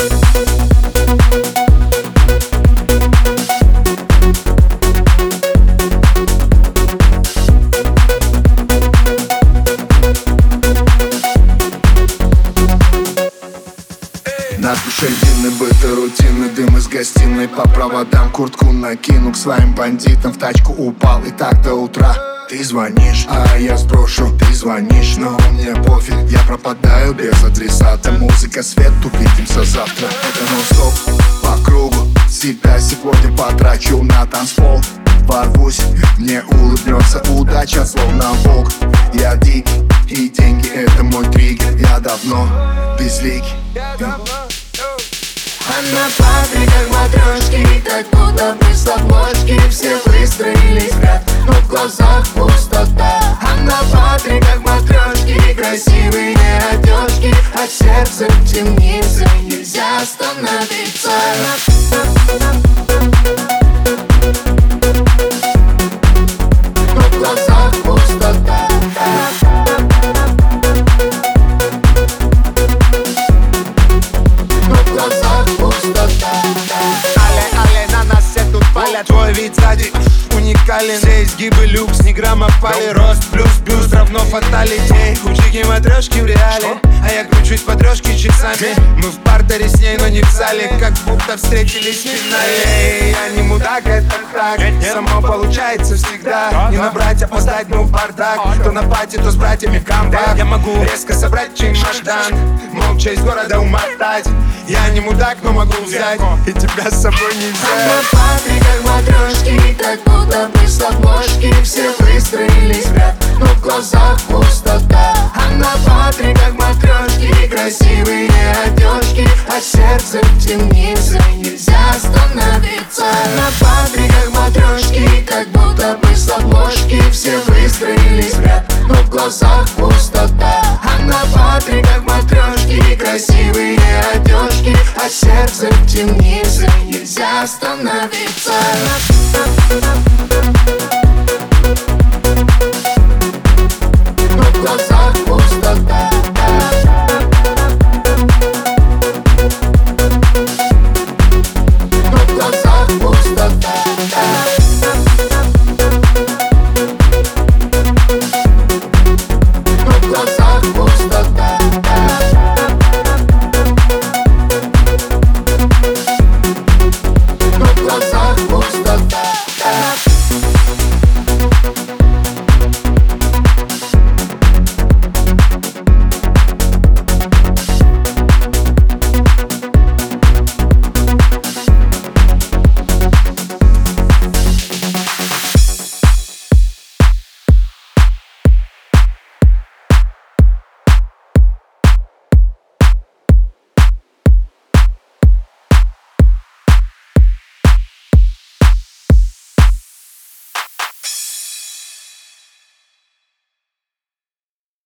На душе длинный быт и рутинный дым из гостиной. По проводам куртку накину, к своим бандитам в тачку упал. И так до утра. Ты звонишь, а я сброшу. Ты звонишь, но мне пофиг. Я пропадаю без адресата. Музыка, свет, увидимся завтра. Это нон-стоп по кругу. Себя сегодня потрачу на танцпол. Ворвусь, мне улыбнется удача, словно волк. Я дикий, и деньги это мой триггер. Я давно безликий. А на фабриках матрешки, как будто мы с обложки. Все выстроились в ряд, но в глазах пустота. А на фабриках матрешки, красивые одежки. От сердца темницы нельзя остановиться. Но в глазах пустота. Але, на нас все тут палят. Твой вид сзади уникален. Все изгибы люкс, ни грамма пали. Рост плюс бюст равно фаталитей. Кучики матрешки в реале, а я кручусь по трешке часами. Мы в партере с ней, но не в зале, как будто встретились в финале. Я не мудак, это так, само получается всегда. Не набрать, опоздать, ну бардак. То на пати, то с братьями в камбак. Я могу резко собрать чемодан, молча из города умотать. Я не мудак, но могу взять и тебя с собой не взять. А на фабриках матрешки, как будто мы с обложки. Все выстроились в ряд, но в глазах пустота. А на фабриках матрешки, красивые одежки. А сердце в темнице нельзя остановиться. На фабриках матрешки, как будто мы с обложки. Все выстроились в ряд, но в глазах пустота. А на фабриках матрешки, красивые одежки. А сердце в темнице нельзя остановиться.